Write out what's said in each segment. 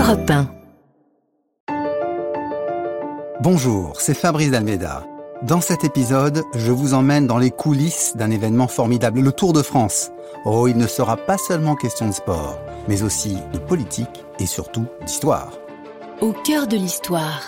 Europe 1. Bonjour, c'est Fabrice d'Almeida. Dans cet épisode, je vous emmène dans les coulisses d'un événement formidable, le Tour de France. Oh, il ne sera pas seulement question de sport, mais aussi de politique et surtout d'histoire. Au cœur de l'histoire.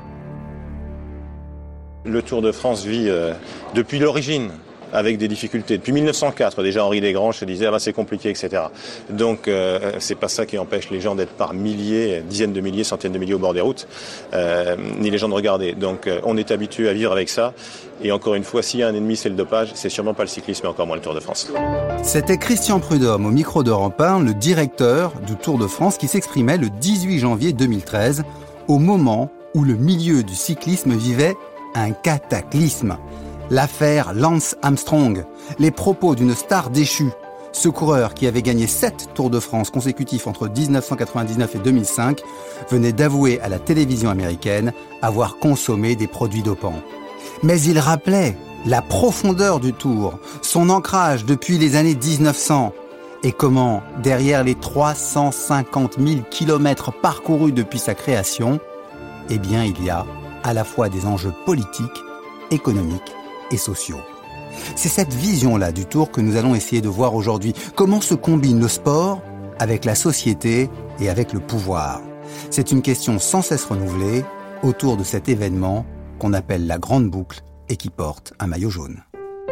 Le Tour de France vit depuis l'origine avec des difficultés. Depuis 1904, déjà Henri Desgranges se disait c'est compliqué, etc. Donc c'est pas ça qui empêche les gens d'être par milliers, dizaines de milliers, centaines de milliers au bord des routes, ni les gens de regarder. Donc on est habitué à vivre avec ça. Et encore une fois, s'il y a un ennemi, c'est le dopage. C'est sûrement pas le cyclisme et encore moins le Tour de France. C'était Christian Prudhomme au micro d'Europe 1, le directeur du Tour de France, qui s'exprimait le 18 janvier 2013, au moment où le milieu du cyclisme vivait un cataclysme. L'affaire Lance Armstrong, les propos d'une star déchue, ce coureur qui avait gagné 7 Tours de France consécutifs entre 1999 et 2005, venait d'avouer à la télévision américaine avoir consommé des produits dopants. Mais il rappelait la profondeur du Tour, son ancrage depuis les années 1900, et comment, derrière les 350 000 kilomètres parcourus depuis sa création, eh bien il y a à la fois des enjeux politiques, économiques et sociaux. C'est cette vision-là du Tour que nous allons essayer de voir aujourd'hui. Comment se combine le sport avec la société et avec le pouvoir? C'est une question sans cesse renouvelée autour de cet événement qu'on appelle la Grande Boucle et qui porte un maillot jaune.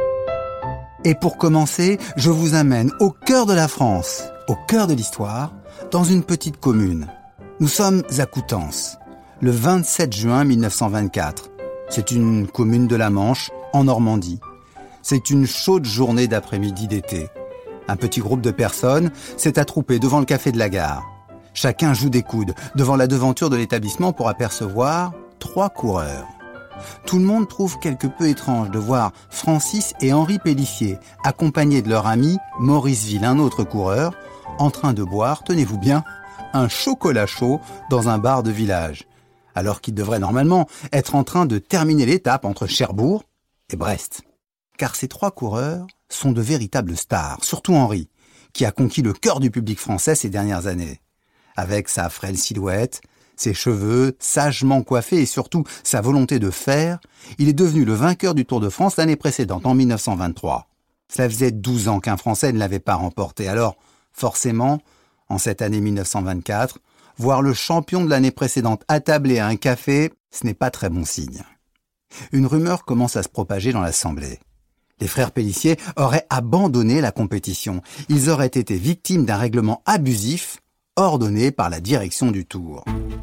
Et pour commencer, je vous amène au cœur de la France, au cœur de l'histoire, dans une petite commune. Nous sommes à Coutances, le 27 juin 1924. C'est une commune de la Manche, en Normandie. C'est une chaude journée d'après-midi d'été. Un petit groupe de personnes s'est attroupé devant le café de la gare. Chacun joue des coudes devant la devanture de l'établissement pour apercevoir 3 coureurs. Tout le monde trouve quelque peu étrange de voir Francis et Henri Pélissier, accompagnés de leur ami Maurice Ville, un autre coureur, en train de boire, tenez-vous bien, un chocolat chaud dans un bar de village, alors qu'ils devraient normalement être en train de terminer l'étape entre Cherbourg et Brest. Car ces 3 coureurs sont de véritables stars, surtout Henri, qui a conquis le cœur du public français ces dernières années. Avec sa frêle silhouette, ses cheveux sagement coiffés et surtout sa volonté de faire, il est devenu le vainqueur du Tour de France l'année précédente, en 1923. Cela faisait 12 ans qu'un Français ne l'avait pas remporté. Alors, forcément, en cette année 1924, voir le champion de l'année précédente attablé à un café, ce n'est pas très bon signe. Une rumeur commence à se propager dans l'Assemblée. Les frères Pélissier auraient abandonné la compétition. Ils auraient été victimes d'un règlement abusif ordonné par la direction du Tour.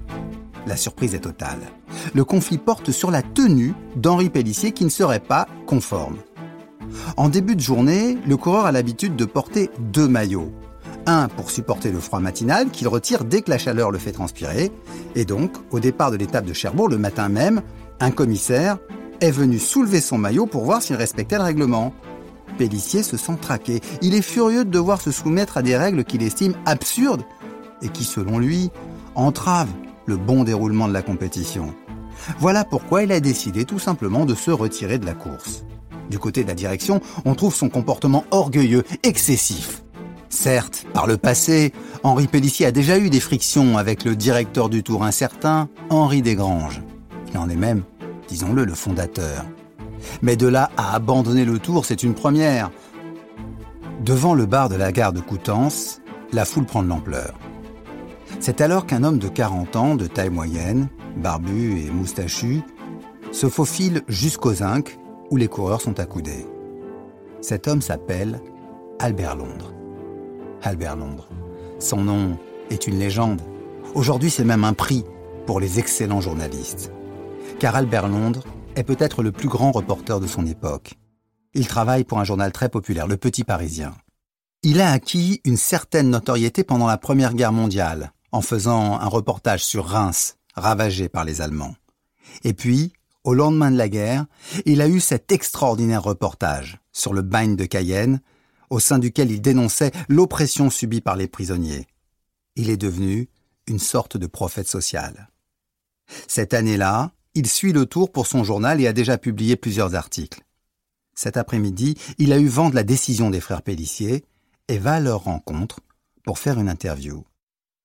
La surprise est totale. Le conflit porte sur la tenue d'Henri Pélissier qui ne serait pas conforme. En début de journée, le coureur a l'habitude de porter 2 maillots. Un pour supporter le froid matinal qu'il retire dès que la chaleur le fait transpirer. Et donc, au départ de l'étape de Cherbourg, le matin même, un commissaire est venu soulever son maillot pour voir s'il respectait le règlement. Pélissier se sent traqué. Il est furieux de devoir se soumettre à des règles qu'il estime absurdes et qui, selon lui, entravent le bon déroulement de la compétition. Voilà pourquoi il a décidé tout simplement de se retirer de la course. Du côté de la direction, on trouve son comportement orgueilleux, excessif. Certes, par le passé, Henri Pélissier a déjà eu des frictions avec le directeur du Tour, un certain Henri Desgranges. Il en est même, disons-le, le fondateur. Mais de là à abandonner le Tour, c'est une première. Devant le bar de la gare de Coutances, la foule prend de l'ampleur. C'est alors qu'un homme de 40 ans, de taille moyenne, barbu et moustachu, se faufile jusqu'au zinc où les coureurs sont accoudés. Cet homme s'appelle Albert Londres. Albert Londres. Son nom est une légende. Aujourd'hui, c'est même un prix pour les excellents journalistes. Car Albert Londres est peut-être le plus grand reporter de son époque. Il travaille pour un journal très populaire, Le Petit Parisien. Il a acquis une certaine notoriété pendant la Première Guerre mondiale, en faisant un reportage sur Reims, ravagé par les Allemands. Et puis, au lendemain de la guerre, il a eu cet extraordinaire reportage sur le bagne de Cayenne, au sein duquel il dénonçait l'oppression subie par les prisonniers. Il est devenu une sorte de prophète social. Cette année-là, il suit le Tour pour son journal et a déjà publié plusieurs articles. Cet après-midi, il a eu vent de la décision des frères Pélissier et va à leur rencontre pour faire une interview.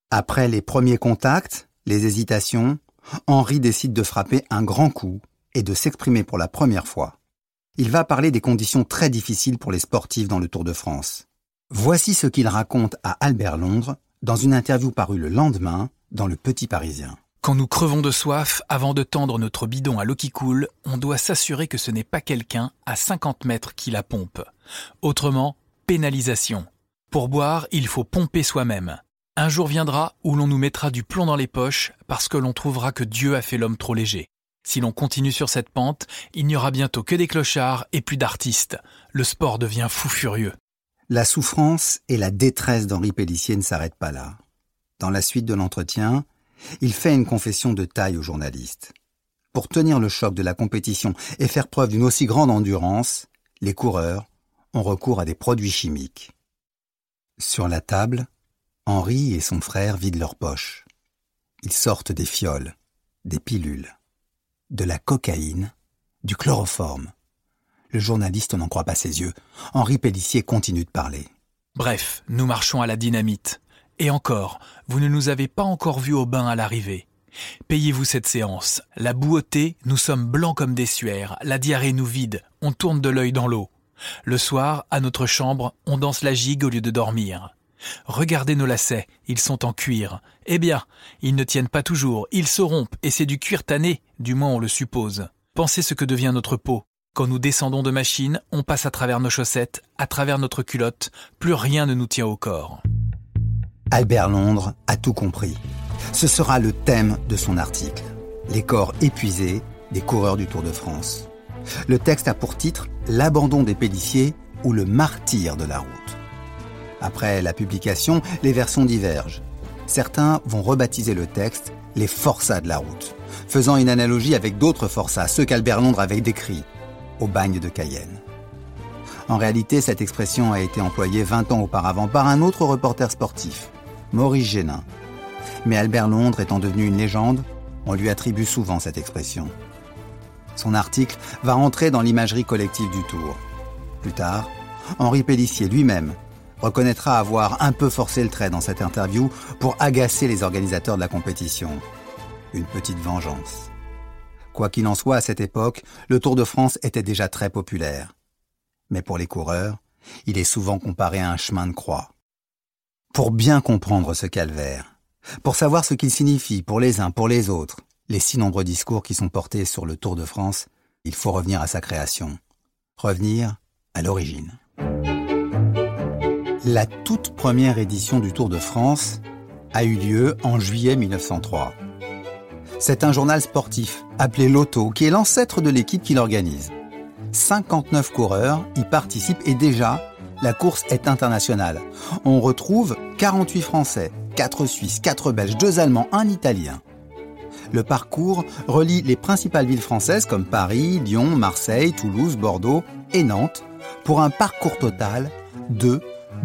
Après les premiers contacts, les hésitations, Henri décide de frapper un grand coup et de s'exprimer pour la première fois. Il va parler des conditions très difficiles pour les sportifs dans le Tour de France. Voici ce qu'il raconte à Albert Londres dans une interview parue le lendemain dans Le Petit Parisien. Quand nous crevons de soif, avant de tendre notre bidon à l'eau qui coule, on doit s'assurer que ce n'est pas quelqu'un à 50 mètres qui la pompe. Autrement, pénalisation. Pour boire, il faut pomper soi-même. Un jour viendra où l'on nous mettra du plomb dans les poches parce que l'on trouvera que Dieu a fait l'homme trop léger. Si l'on continue sur cette pente, il n'y aura bientôt que des clochards et plus d'artistes. Le sport devient fou furieux. La souffrance et la détresse d'Henri Pélissier ne s'arrêtent pas là. Dans la suite de l'entretien, il fait une confession de taille aux journalistes. Pour tenir le choc de la compétition et faire preuve d'une aussi grande endurance, les coureurs ont recours à des produits chimiques. Sur la table, Henri et son frère vident leurs poches. Ils sortent des fioles, des pilules, de la cocaïne, du chloroforme. Le journaliste n'en croit pas ses yeux. Henri Pélissier continue de parler. Bref, nous marchons à la dynamite. Et encore, vous ne nous avez pas encore vus au bain à l'arrivée. Payez-vous cette séance. La boue ôtée, nous sommes blancs comme des suaires. La diarrhée nous vide. On tourne de l'œil dans l'eau. Le soir, à notre chambre, on danse la gigue au lieu de dormir. Regardez nos lacets, ils sont en cuir. Eh bien, ils ne tiennent pas toujours, ils se rompent et c'est du cuir tanné, du moins on le suppose. Pensez ce que devient notre peau. Quand nous descendons de machine, on passe à travers nos chaussettes, à travers notre culotte, plus rien ne nous tient au corps. Albert Londres a tout compris. Ce sera le thème de son article. Les corps épuisés des coureurs du Tour de France. Le texte a pour titre « L'abandon des Pélissiers ou le martyre de la route ». Après la publication, les versions divergent. Certains vont rebaptiser le texte « Les forçats de la route », faisant une analogie avec d'autres forçats, ceux qu'Albert Londres avait décrits au bagne de Cayenne. En réalité, cette expression a été employée 20 ans auparavant par un autre reporter sportif, Maurice Génin. Mais Albert Londres étant devenu une légende, on lui attribue souvent cette expression. Son article va entrer dans l'imagerie collective du Tour. Plus tard, Henri Pélissier lui-même reconnaîtra avoir un peu forcé le trait dans cette interview pour agacer les organisateurs de la compétition. Une petite vengeance. Quoi qu'il en soit, à cette époque, le Tour de France était déjà très populaire. Mais pour les coureurs, il est souvent comparé à un chemin de croix. Pour bien comprendre ce calvaire, pour savoir ce qu'il signifie pour les uns, pour les autres, les si nombreux discours qui sont portés sur le Tour de France, il faut revenir à sa création. Revenir à l'origine. La toute première édition du Tour de France a eu lieu en juillet 1903. C'est un journal sportif appelé Lotto qui est l'ancêtre de l'équipe qui l'organise. 59 coureurs y participent et déjà, la course est internationale. On retrouve 48 Français, 4 Suisses, 4 Belges, 2 Allemands, 1 Italien. Le parcours relie les principales villes françaises comme Paris, Lyon, Marseille, Toulouse, Bordeaux et Nantes pour un parcours total de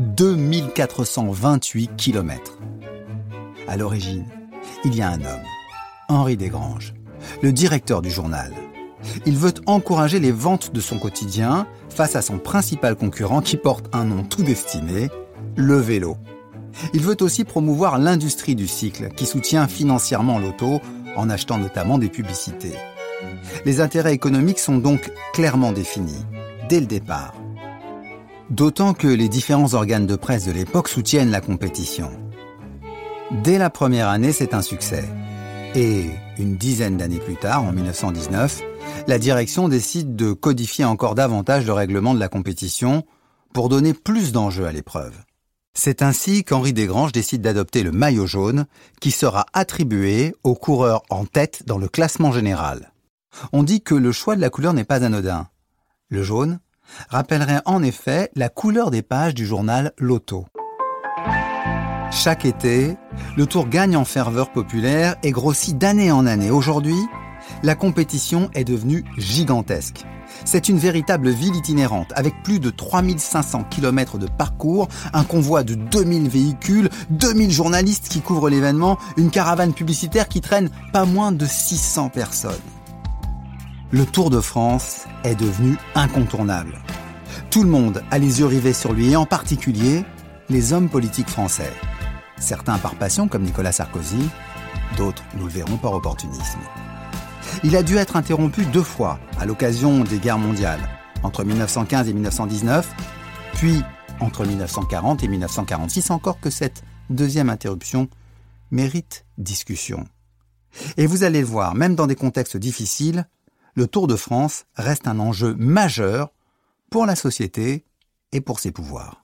2428 km. À l'origine, il y a un homme, Henri Desgranges, le directeur du journal. Il veut encourager les ventes de son quotidien face à son principal concurrent qui porte un nom tout destiné, le vélo. Il veut aussi promouvoir l'industrie du cycle qui soutient financièrement l'auto en achetant notamment des publicités. Les intérêts économiques sont donc clairement définis, dès le départ. D'autant que les différents organes de presse de l'époque soutiennent la compétition. Dès la première année, c'est un succès. Et une dizaine d'années plus tard, en 1919, la direction décide de codifier encore davantage le règlement de la compétition pour donner plus d'enjeux à l'épreuve. C'est ainsi qu'Henri Desgranges décide d'adopter le maillot jaune qui sera attribué aux coureurs en tête dans le classement général. On dit que le choix de la couleur n'est pas anodin. Le jaune rappellerait en effet la couleur des pages du journal Lotto. Chaque été, le Tour gagne en ferveur populaire et grossit d'année en année. Aujourd'hui, la compétition est devenue gigantesque. C'est une véritable ville itinérante avec plus de 3500 km de parcours, un convoi de 2000 véhicules, 2000 journalistes qui couvrent l'événement, une caravane publicitaire qui traîne pas moins de 600 personnes. Le Tour de France est devenu incontournable. Tout le monde a les yeux rivés sur lui et en particulier les hommes politiques français. certains par passion comme Nicolas Sarkozy, d'autres, nous le verrons, par opportunisme. Il a dû être interrompu 2 fois à l'occasion des guerres mondiales, entre 1915 et 1919, puis entre 1940 et 1946, encore que cette deuxième interruption mérite discussion. Et vous allez le voir, même dans des contextes difficiles, le Tour de France reste un enjeu majeur pour la société et pour ses pouvoirs.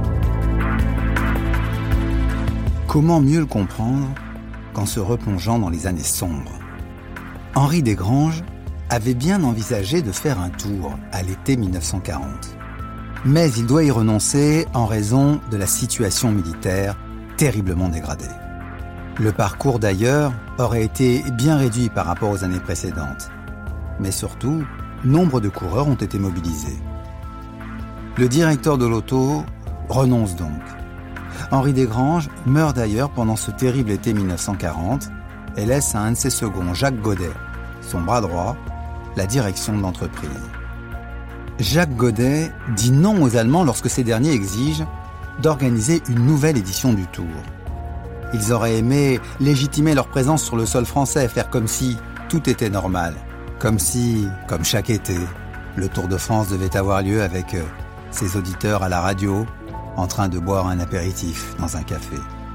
Comment mieux le comprendre qu'en se replongeant dans les années sombres ? Henri Desgranges avait bien envisagé de faire un tour à l'été 1940. Mais il doit y renoncer en raison de la situation militaire terriblement dégradée. Le parcours d'ailleurs aurait été bien réduit par rapport aux années précédentes. Mais surtout, nombre de coureurs ont été mobilisés. Le directeur de l'auto renonce donc. Henri Desgranges meurt d'ailleurs pendant ce terrible été 1940 et laisse à un de ses seconds, Jacques Godet, son bras droit, la direction de l'entreprise. Jacques Godet dit non aux Allemands lorsque ces derniers exigent d'organiser une nouvelle édition du Tour. Ils auraient aimé légitimer leur présence sur le sol français, faire comme si tout était normal. Comme si, comme chaque été, le Tour de France devait avoir lieu avec ses auditeurs à la radio, en train de boire un apéritif dans un café.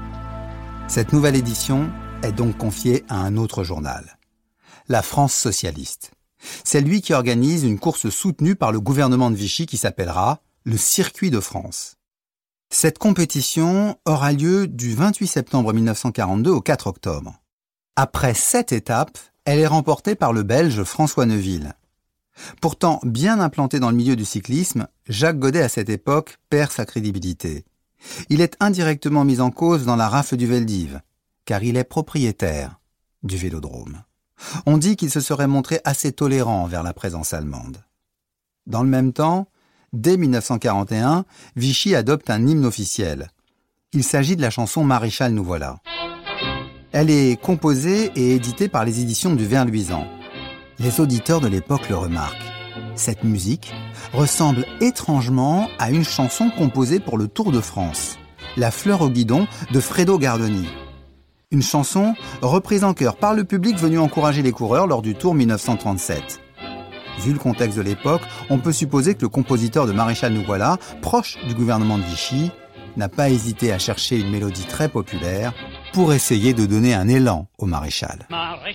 Cette nouvelle édition est donc confiée à un autre journal, la France socialiste. C'est lui qui organise une course soutenue par le gouvernement de Vichy qui s'appellera le Circuit de France. Cette compétition aura lieu du 28 septembre 1942 au 4 octobre. Après 7 étapes, elle est remportée par le Belge François Neuville. Pourtant, bien implanté dans le milieu du cyclisme, Jacques Godet à cette époque perd sa crédibilité. Il est indirectement mis en cause dans la rafle du Veldiv, car il est propriétaire du vélodrome. On dit qu'il se serait montré assez tolérant envers la présence allemande. Dans le même temps, dès 1941, Vichy adopte un hymne officiel. Il s'agit de la chanson « Maréchal, nous voilà ». Elle est composée et éditée par les éditions du Ver Luisant. Les auditeurs de l'époque le remarquent. Cette musique ressemble étrangement à une chanson composée pour le Tour de France, La fleur au guidon de Fredo Gardoni. Une chanson reprise en chœur par le public venu encourager les coureurs lors du Tour 1937. Vu le contexte de l'époque, on peut supposer que le compositeur de Maréchal nous voilà, proche du gouvernement de Vichy, n'a pas hésité à chercher une mélodie très populaire pour essayer de donner un élan au maréchal.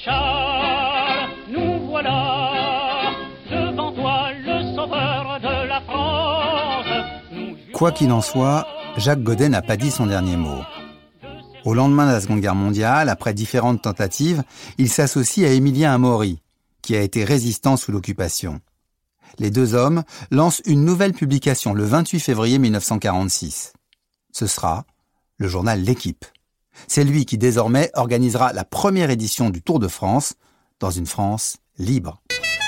Maréchal, nous voilà, devant toi le sauveur de la France. Quoi qu'il en soit, Jacques Godet n'a pas dit son dernier mot. Au lendemain de la Seconde Guerre mondiale, après différentes tentatives, il s'associe à Émilien Amaury, qui a été résistant sous l'occupation. Les 2 hommes lancent une nouvelle publication le 28 février 1946. Ce sera le journal L'Équipe. C'est lui qui désormais organisera la première édition du Tour de France dans une France libre.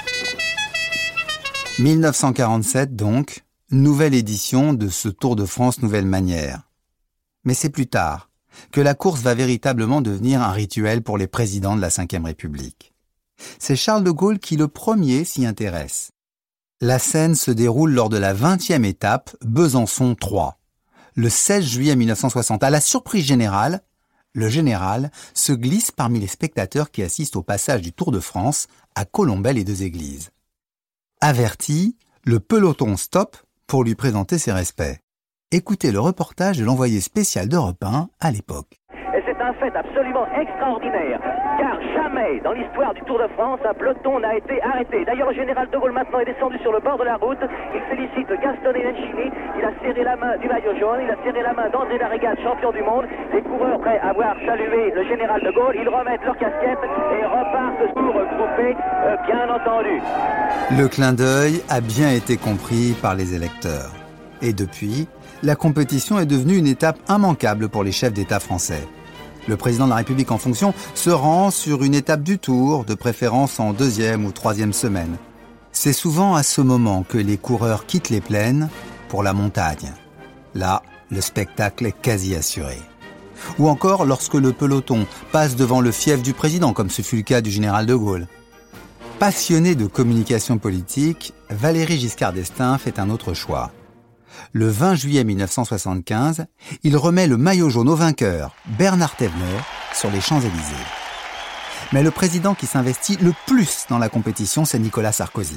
1947 donc, nouvelle édition de ce Tour de France nouvelle manière. Mais c'est plus tard que la course va véritablement devenir un rituel pour les présidents de la Ve République. C'est Charles de Gaulle qui le premier s'y intéresse. La scène se déroule lors de la 20e étape Besançon 3. Le 16 juillet 1960, à la surprise générale, le général se glisse parmi les spectateurs qui assistent au passage du Tour de France à Colombelles et 2 Églises. Averti, le peloton stoppe pour lui présenter ses respects. Écoutez le reportage de l'envoyé spécial d'Europe 1 à l'époque. Et c'est un fait absolument extraordinaire, car jamais dans l'histoire du Tour de France, un peloton n'a été arrêté. D'ailleurs, le général de Gaulle maintenant est descendu sur le bord de la route. Il félicite Gaston Nencini, il a serré la main du maillot jaune, il a serré la main d'André Darrigal, champion du monde. Les coureurs, prêts à avoir salué le général de Gaulle, ils remettent leur casquette et repartent pour grouper, bien entendu. Le clin d'œil a bien été compris par les électeurs. Et depuis, la compétition est devenue une étape immanquable pour les chefs d'État français. Le président de la République en fonction se rend sur une étape du Tour, de préférence en 2e ou 3e semaine. C'est souvent à ce moment que les coureurs quittent les plaines pour la montagne. Là, le spectacle est quasi assuré. Ou encore lorsque le peloton passe devant le fief du président, comme ce fut le cas du général de Gaulle. Passionné de communication politique, Valéry Giscard d'Estaing fait un autre choix. Le 20 juillet 1975, il remet le maillot jaune au vainqueur, Bernard Thévenot, sur les Champs-Élysées. Mais le président qui s'investit le plus dans la compétition, c'est Nicolas Sarkozy.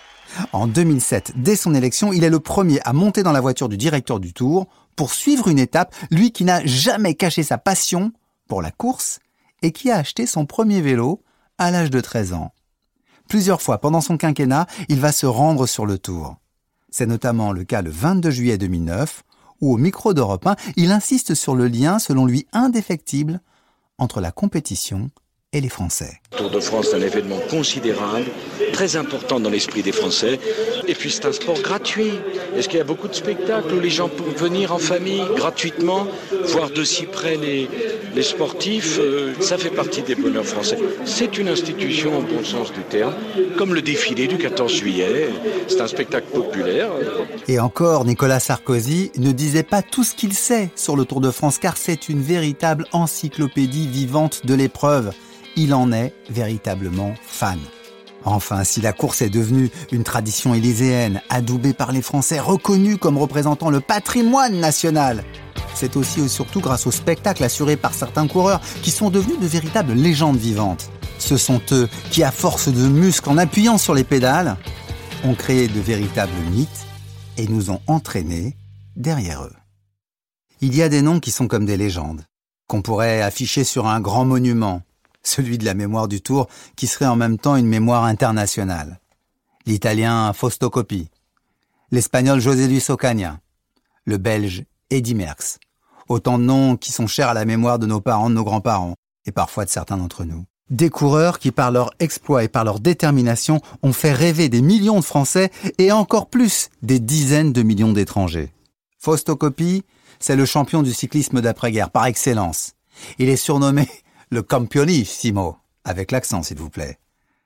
En 2007, dès son élection, il est le premier à monter dans la voiture du directeur du Tour pour suivre une étape, lui qui n'a jamais caché sa passion pour la course et qui a acheté son premier vélo à l'âge de 13 ans. Plusieurs fois pendant son quinquennat, il va se rendre sur le Tour. C'est notamment le cas le 22 juillet 2009, où au micro d'Europe 1, il insiste sur le lien, selon lui indéfectible, entre la compétition et les Français. Le Tour de France est un événement considérable, très important dans l'esprit des Français. Et puis c'est un sport gratuit. Est-ce qu'il y a beaucoup de spectacles où les gens peuvent venir en famille gratuitement, voir de si près les sportifs? Ça fait partie des bonheurs français. C'est une institution au bon sens du terme, comme le défilé du 14 juillet. C'est un spectacle populaire. Et encore, Nicolas Sarkozy ne disait pas tout ce qu'il sait sur le Tour de France, car c'est une véritable encyclopédie vivante de l'épreuve. Il en est véritablement fan. Enfin, si la course est devenue une tradition élyséenne, adoubée par les Français, reconnue comme représentant le patrimoine national, c'est aussi et surtout grâce au spectacle assuré par certains coureurs qui sont devenus de véritables légendes vivantes. Ce sont eux qui, à force de muscles en appuyant sur les pédales, ont créé de véritables mythes et nous ont entraînés derrière eux. Il y a des noms qui sont comme des légendes, qu'on pourrait afficher sur un grand monument, celui de la mémoire du Tour, qui serait en même temps une mémoire internationale. L'Italien Fausto Coppi, l'Espagnol José Luis Ocaña, le Belge Eddy Merckx. Autant de noms qui sont chers à la mémoire de nos parents, de nos grands-parents, et parfois de certains d'entre nous. Des coureurs qui, par leur exploit et par leur détermination, ont fait rêver des millions de Français et encore plus des dizaines de millions d'étrangers. Fausto Coppi, c'est le champion du cyclisme d'après-guerre par excellence. Il est surnommé le Campionissimo, avec l'accent s'il vous plaît.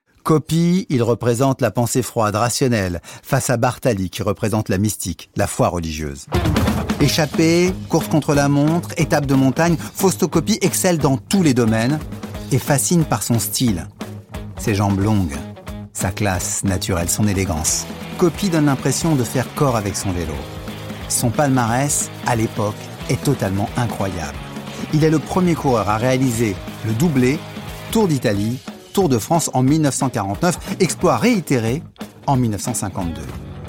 Coppi, il représente la pensée froide, rationnelle, face à Bartali qui représente la mystique, la foi religieuse. Échappée, course contre la montre, étape de montagne, Fausto Coppi excelle dans tous les domaines et fascine par son style. Ses jambes longues, sa classe naturelle, son élégance. Coppi donne l'impression de faire corps avec son vélo. Son palmarès, à l'époque, est totalement incroyable. Il est le premier coureur à réaliser le doublé Tour d'Italie, Tour de France en 1949, exploit réitéré en 1952.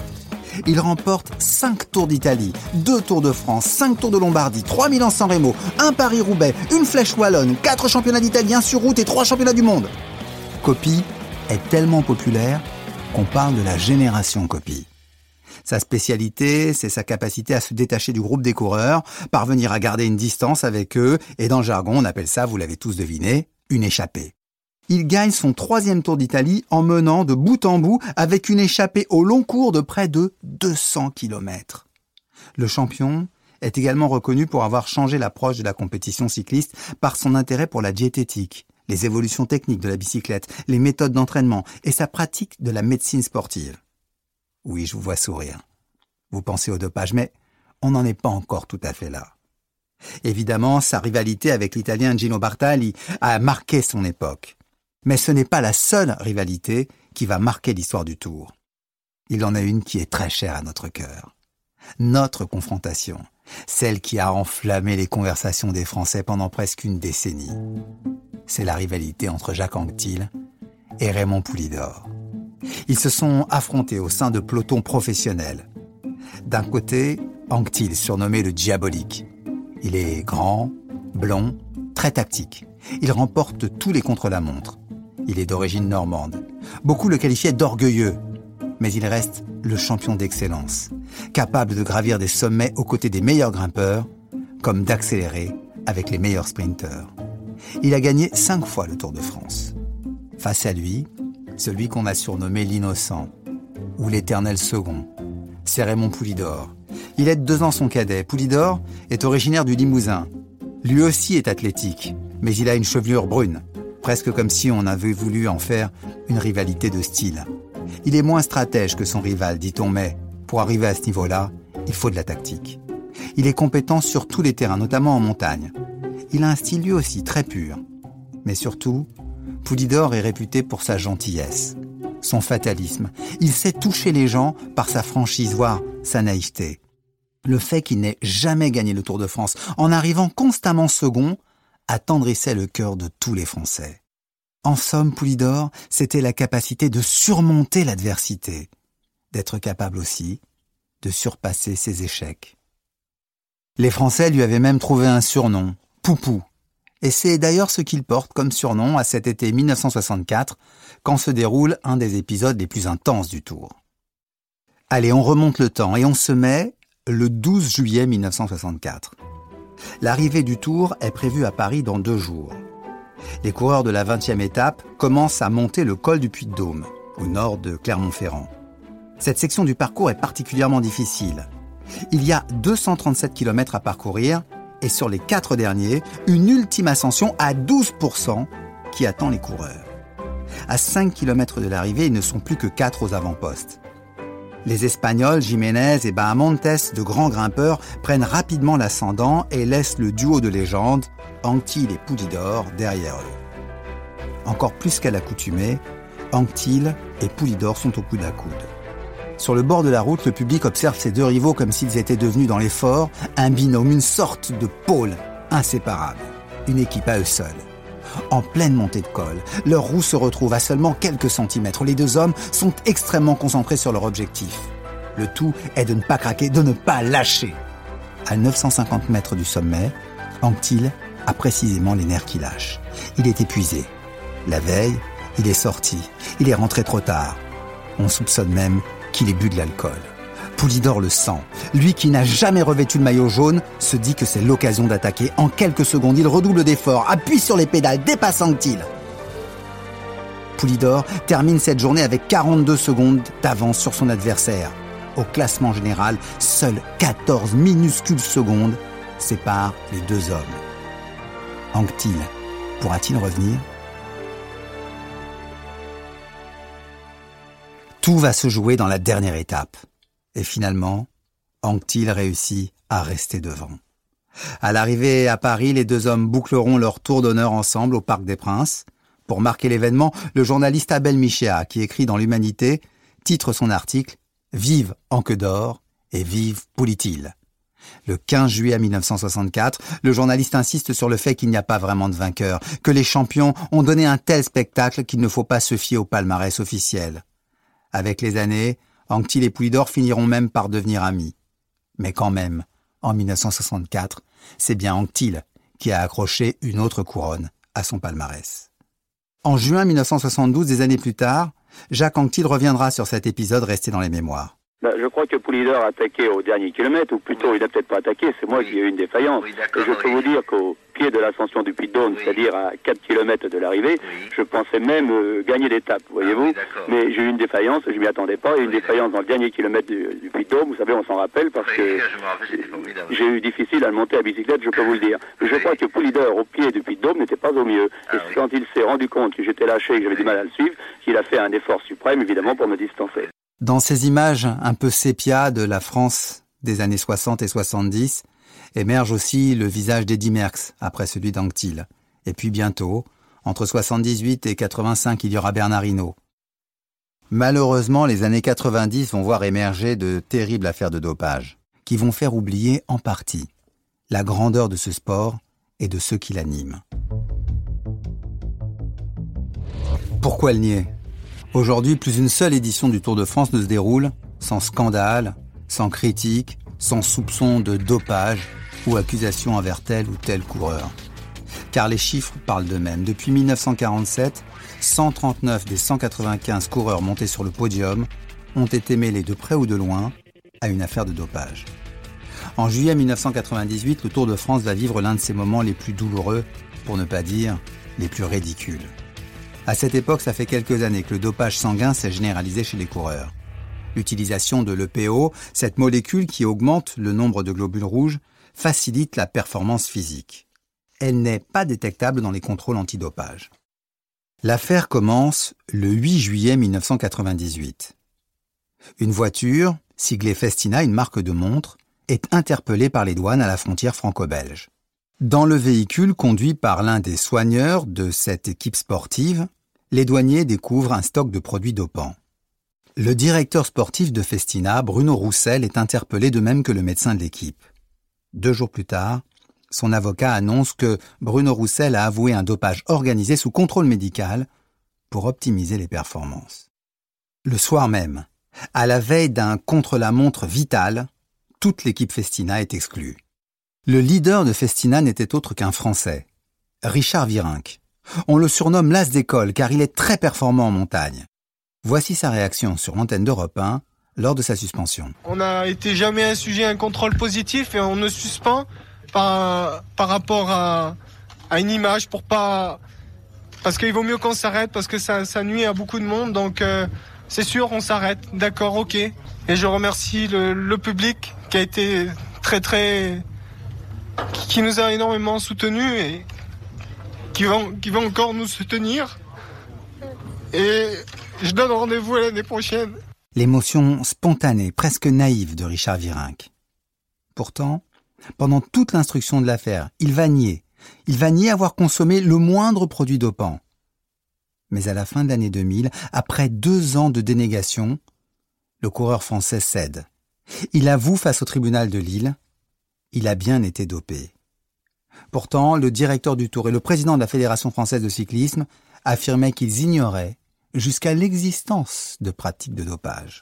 Il remporte 5 Tours d'Italie, 2 Tours de France, 5 Tours de Lombardie, 3 Milan-San Remo, 1 Paris-Roubaix, 1 Flèche Wallonne, 4 championnats d'Italie, 1 sur route et 3 championnats du monde. Coppi est tellement populaire qu'on parle de la génération Coppi. Sa spécialité, c'est sa capacité à se détacher du groupe des coureurs, parvenir à garder une distance avec eux, et dans le jargon, on appelle ça, vous l'avez tous deviné, une échappée. Il gagne son 3e Tour d'Italie en menant de bout en bout avec une échappée au long cours de près de 200 km. Le champion est également reconnu pour avoir changé l'approche de la compétition cycliste par son intérêt pour la diététique, les évolutions techniques de la bicyclette, les méthodes d'entraînement et sa pratique de la médecine sportive. Oui, je vous vois sourire. Vous pensez au dopage, mais on n'en est pas encore tout à fait là. Évidemment, sa rivalité avec l'Italien Gino Bartali a marqué son époque. Mais ce n'est pas la seule rivalité qui va marquer l'histoire du Tour. Il en a une qui est très chère à notre cœur. Notre confrontation, celle qui a enflammé les conversations des Français pendant presque une décennie. C'est la rivalité entre Jacques Anquetil et Raymond Poulidor. Ils se sont affrontés au sein de pelotons professionnels. D'un côté, Anquetil, surnommé le Diabolique. Il est grand, blond, très tactique. Il remporte tous les contre-la-montre. Il est d'origine normande. Beaucoup le qualifiaient d'orgueilleux, mais il reste le champion d'excellence, capable de gravir des sommets aux côtés des meilleurs grimpeurs, comme d'accélérer avec les meilleurs sprinteurs. Il a gagné 5 fois le Tour de France. Face à lui, celui qu'on a surnommé l'innocent, ou l'éternel second, c'est Raymond Poulidor. Il est de 2 ans son cadet. Poulidor est originaire du Limousin. Lui aussi est athlétique, mais il a une chevelure brune, presque comme si on avait voulu en faire une rivalité de style. Il est moins stratège que son rival, dit-on, mais pour arriver à ce niveau-là, il faut de la tactique. Il est compétent sur tous les terrains, notamment en montagne. Il a un style lui aussi très pur. Mais surtout, Poulidor est réputé pour sa gentillesse, son fatalisme. Il sait toucher les gens par sa franchise, voire sa naïveté. Le fait qu'il n'ait jamais gagné le Tour de France, en arrivant constamment second, attendrissait le cœur de tous les Français. En somme, Poulidor, c'était la capacité de surmonter l'adversité, d'être capable aussi de surpasser ses échecs. Les Français lui avaient même trouvé un surnom, Poupou, et c'est d'ailleurs ce qu'il porte comme surnom à cet été 1964, quand se déroule un des épisodes les plus intenses du Tour. Allez, on remonte le temps et on se met le 12 juillet 1964. L'arrivée du Tour est prévue à Paris dans 2 jours. Les coureurs de la 20e étape commencent à monter le col du Puy-de-Dôme, au nord de Clermont-Ferrand. Cette section du parcours est particulièrement difficile. Il y a 237 km à parcourir et sur les 4 derniers, une ultime ascension à 12% qui attend les coureurs. À 5 km de l'arrivée, ils ne sont plus que 4 aux avant-postes. Les Espagnols, Jiménez et Bahamontes, de grands grimpeurs, prennent rapidement l'ascendant et laissent le duo de légende, Anquetil et Poulidor, derrière eux. Encore plus qu'à l'accoutumée, Anquetil et Poulidor sont au coude à coude. Sur le bord de la route, le public observe ces 2 rivaux comme s'ils étaient devenus dans l'effort un binôme, une sorte de pôle inséparable, une équipe à eux seuls. En pleine montée de col, leurs roues se retrouvent à seulement quelques centimètres. Les 2 hommes sont extrêmement concentrés sur leur objectif. Le tout est de ne pas craquer, de ne pas lâcher. À 950 mètres du sommet, Anquetil a précisément les nerfs qui lâchent. Il est épuisé. La veille, il est sorti. Il est rentré trop tard. On soupçonne même qu'il ait bu de l'alcool. Poulidor le sent. Lui qui n'a jamais revêtu le maillot jaune se dit que c'est l'occasion d'attaquer. En quelques secondes, il redouble d'efforts, appuie sur les pédales, dépasse Anquetil. Poulidor termine cette journée avec 42 secondes d'avance sur son adversaire. Au classement général, seules 14 minuscules secondes séparent les 2 hommes. Anquetil pourra-t-il revenir ? Tout va se jouer dans la dernière étape. Et finalement, Anquetil réussit à rester devant. À l'arrivée à Paris, les 2 hommes boucleront leur tour d'honneur ensemble au Parc des Princes. Pour marquer l'événement, le journaliste Abel Michéa, qui écrit dans l'Humanité, titre son article « Vive Anque d'or et vive Poulidor ». Le 15 juillet 1964, le journaliste insiste sur le fait qu'il n'y a pas vraiment de vainqueur, que les champions ont donné un tel spectacle qu'il ne faut pas se fier au palmarès officiel. Avec les années, Anquetil et Poulidor finiront même par devenir amis. Mais quand même, en 1964, c'est bien Anquetil qui a accroché une autre couronne à son palmarès. En juin 1972, des années plus tard, Jacques Anquetil reviendra sur cet épisode resté dans les mémoires. Je crois que Poulidor a attaqué au dernier kilomètre, ou plutôt il n'a peut-être pas attaqué, c'est moi qui ai eu une défaillance. Et je peux vous dire qu'au pied de l'ascension du Puy-de-Dôme, c'est-à-dire à 4 km de l'arrivée, je pensais même gagner l'étape, voyez-vous. Mais j'ai eu une défaillance, je ne m'y attendais pas, et une défaillance dans le dernier kilomètre du Puy-de-Dôme, vous savez, on s'en rappelle, parce que j'ai eu difficile à le monter à bicyclette, je peux vous le dire. Mais je crois que Poulidor, au pied du Puy-de-Dôme, n'était pas au mieux. Et c'est quand il s'est rendu compte que j'étais lâché et que j'avais du mal à le suivre, qu'il a fait un effort suprême, évidemment, pour me distancer. Dans ces images un peu sépia de la France des années 60 et 70, émerge aussi le visage d'Eddy Merckx après celui d'Anquetil. Et puis bientôt, entre 78 et 85, il y aura Bernard Hinault. Malheureusement, les années 90 vont voir émerger de terribles affaires de dopage, qui vont faire oublier en partie la grandeur de ce sport et de ceux qui l'animent. Pourquoi le nier ? Aujourd'hui, plus une seule édition du Tour de France ne se déroule sans scandale, sans critique, sans soupçon de dopage ou accusation envers tel ou tel coureur. Car les chiffres parlent d'eux-mêmes. Depuis 1947, 139 des 195 coureurs montés sur le podium ont été mêlés de près ou de loin à une affaire de dopage. En juillet 1998, le Tour de France va vivre l'un de ses moments les plus douloureux, pour ne pas dire les plus ridicules. À cette époque, ça fait quelques années que le dopage sanguin s'est généralisé chez les coureurs. L'utilisation de l'EPO, cette molécule qui augmente le nombre de globules rouges, facilite la performance physique. Elle n'est pas détectable dans les contrôles antidopage. L'affaire commence le 8 juillet 1998. Une voiture, siglée Festina, une marque de montre, est interpellée par les douanes à la frontière franco-belge. Dans le véhicule conduit par l'un des soigneurs de cette équipe sportive, les douaniers découvrent un stock de produits dopants. Le directeur sportif de Festina, Bruno Roussel, est interpellé de même que le médecin de l'équipe. 2 jours plus tard, son avocat annonce que Bruno Roussel a avoué un dopage organisé sous contrôle médical pour optimiser les performances. Le soir même, à la veille d'un contre-la-montre vital, toute l'équipe Festina est exclue. Le leader de Festina n'était autre qu'un Français, Richard Virenque. On le surnomme l'as d'école car il est très performant en montagne. Voici sa réaction sur l'antenne d'Europe 1 lors de sa suspension. On n'a été jamais un sujet à un contrôle positif et on ne suspend par rapport à une image parce qu'il vaut mieux qu'on s'arrête parce que ça nuit à beaucoup de monde, donc c'est sûr on s'arrête, d'accord, ok. Et je remercie le public qui a été qui nous a énormément soutenus et qui va encore nous soutenir. Et je donne rendez-vous à l'année prochaine. L'émotion spontanée, presque naïve de Richard Virenque. Pourtant, pendant toute l'instruction de l'affaire, il va nier avoir consommé le moindre produit dopant. Mais à la fin de l'année 2000, après 2 ans de dénégation, le coureur français cède. Il avoue face au tribunal de Lille, il a bien été dopé. Pourtant, le directeur du Tour et le président de la Fédération française de cyclisme affirmaient qu'ils ignoraient jusqu'à l'existence de pratiques de dopage.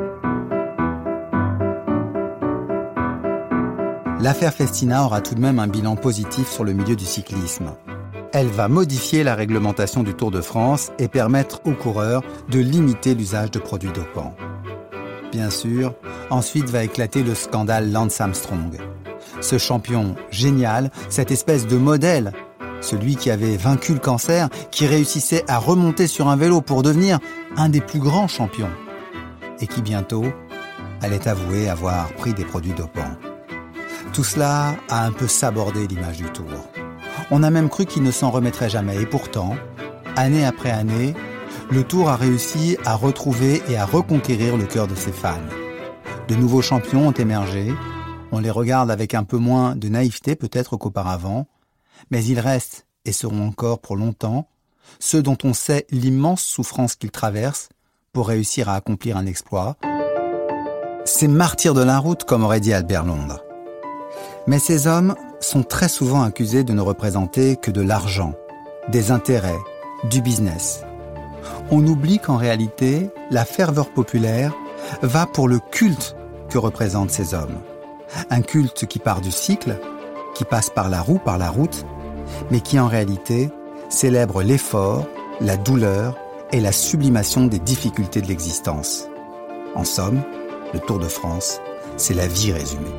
L'affaire Festina aura tout de même un bilan positif sur le milieu du cyclisme. Elle va modifier la réglementation du Tour de France et permettre aux coureurs de limiter l'usage de produits dopants. Bien sûr, ensuite va éclater le scandale Lance Armstrong. Ce champion génial, cette espèce de modèle, celui qui avait vaincu le cancer, qui réussissait à remonter sur un vélo pour devenir un des plus grands champions, et qui bientôt allait avouer avoir pris des produits dopants. Tout cela a un peu sabordé l'image du Tour. On a même cru qu'il ne s'en remettrait jamais, et pourtant, année après année, le Tour a réussi à retrouver et à reconquérir le cœur de ses fans. De nouveaux champions ont émergé, on les regarde avec un peu moins de naïveté peut-être qu'auparavant, mais ils restent, et seront encore pour longtemps, ceux dont on sait l'immense souffrance qu'ils traversent pour réussir à accomplir un exploit. Ces martyrs de la route, comme aurait dit Albert Londres. Mais ces hommes sont très souvent accusés de ne représenter que de l'argent, des intérêts, du business. On oublie qu'en réalité, la ferveur populaire va pour le culte que représentent ces hommes. Un culte qui part du cycle, qui passe par la roue, par la route, mais qui en réalité célèbre l'effort, la douleur et la sublimation des difficultés de l'existence. En somme, le Tour de France, c'est la vie résumée.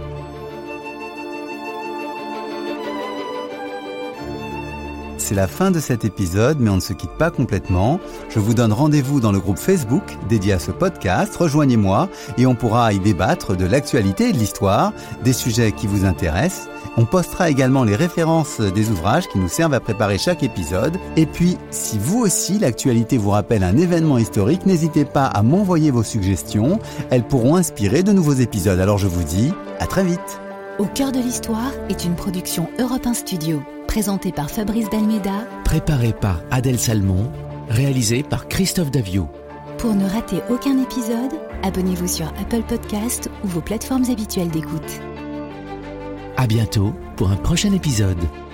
C'est la fin de cet épisode, mais on ne se quitte pas complètement. Je vous donne rendez-vous dans le groupe Facebook dédié à ce podcast. Rejoignez-moi et on pourra y débattre de l'actualité et de l'histoire, des sujets qui vous intéressent. On postera également les références des ouvrages qui nous servent à préparer chaque épisode. Et puis, si vous aussi, l'actualité vous rappelle un événement historique, n'hésitez pas à m'envoyer vos suggestions. Elles pourront inspirer de nouveaux épisodes. Alors je vous dis à très vite. Au cœur de l'histoire est une production Europe 1 Studio, présentée par Fabrice Belmeda, préparée par Adèle Salmon, réalisée par Christophe Davio. Pour ne rater aucun épisode, abonnez-vous sur Apple Podcast ou vos plateformes habituelles d'écoute. À bientôt pour un prochain épisode.